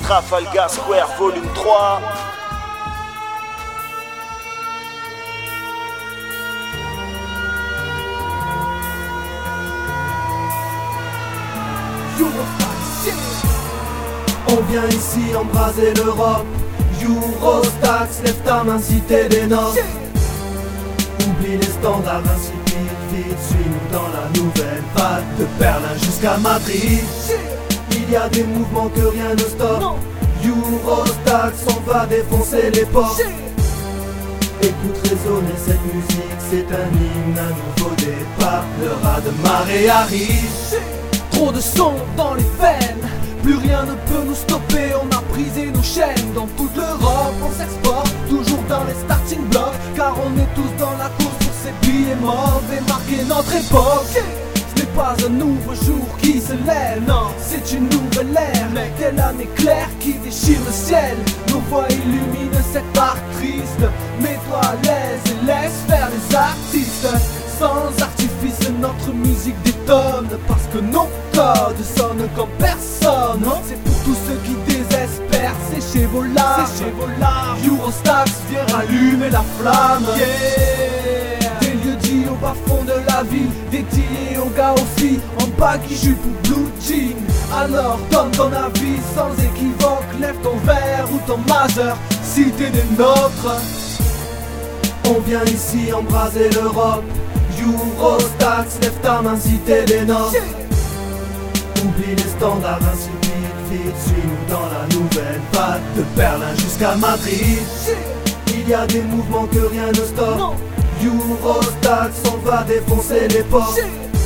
Trafalgar Square volume 3. On vient ici embraser l'Europe. Eurostax, lève ta main si t'es des notes. Oublie les standards insipides, vite, suis-nous dans la nouvelle vague. De Berlin jusqu'à Madrid, il y a des mouvements que rien ne stoppe. Eurostax, on va défoncer les portes. Écoute résonner cette musique, c'est un hymne, un nouveau départ. Le raz de marée arrive. Trop de son dans les veines, plus rien ne peut nous stopper. On a brisé nos chaînes dans toute l'Europe. On s'exporte toujours dans les starting blocks, car on est tous dans la course pour ces billets morts et marquer notre époque. Ce n'est pas un nouveau jour qui se lève, non, c'est une nouvelle ère. Mais quelle année claire qui déchire le ciel. Nos voix illuminent cette part triste. Mets-toi à l'aise et laisse faire les artistes. Sans artifice, notre musique détonne, parce que nos codes sonnent comme personne. C'est pour tous ceux qui désespèrent, c'est chez vos larmes. Eurostax vient rallumer la flamme. Des lieux dits au bas fond de la ville, dédiés aux gars, aux filles, en baggy jupe ou blue jean. Alors donne ton avis sans équivoque, lève ton verre ou ton majeur si t'es des nôtres. On vient ici embraser l'Europe. Eurostax, lève ta main si t'es des nôtres. Oublie les standards insipides, vite, suis-nous dans la nouvelle vague. De Berlin jusqu'à Madrid, il y a des mouvements que rien ne stoppe. Eurostax, on va défoncer les portes.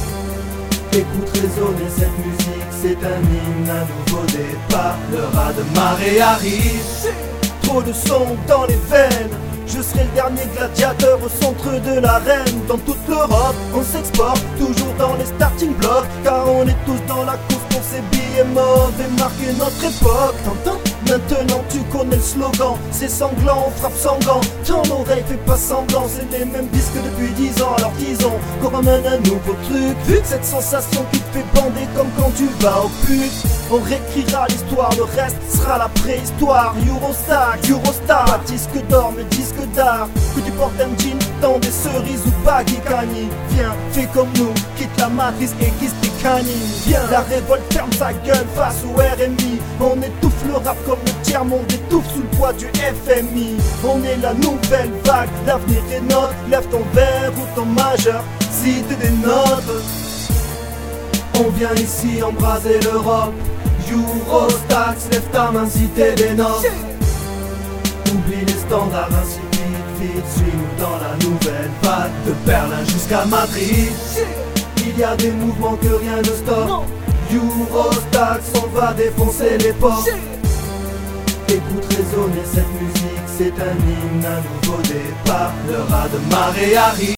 Écoute résonner cette musique, c'est un hymne, un nouveau départ. Le raz de marée arrive. Trop de son dans les veines, je serai le dernier gladiateur au centre de l'arène. Dans toute l'Europe, on s'exporte toujours dans les starting blocks, car on est tous dans la course pour ces billets morts et marquer notre époque. T'entends? Maintenant tu connais le slogan, c'est sanglant, on frappe sans gants. Ton oreille fait pas semblant, c'est les mêmes disques depuis 10 ans. Alors disons qu'on ramène un nouveau truc, vu que cette sensation qui te fait bander comme quand tu vas au pute. On réécrira l'histoire, le reste sera la préhistoire. Eurostax, pas disque d'or mais disque d'art. Que tu portes un jean dans des cerises ou baggy cani. Viens, fais comme nous, quitte la matrice, aiguise tes canines. Viens, la révolte ferme sa gueule face au RMI. On étouffe le rap comme le tiers-monde étouffe sous le poids du FMI. On est la nouvelle vague, l'avenir est nôtre. Lève ton verre ou ton majeur si t'es des nôtres. On vient ici embraser l'Europe. Eurostax, lève ta main si t'es des nôtres. Oublie les standards insipides, vite, suis-nous dans la nouvelle vague. De Berlin jusqu'à Madrid, il y a des mouvements que rien ne stoppe. Eurostax, on va défoncer les portes. Écoute résonner cette musique, c'est un hymne, un nouveau départ. Le raz de marée arrive.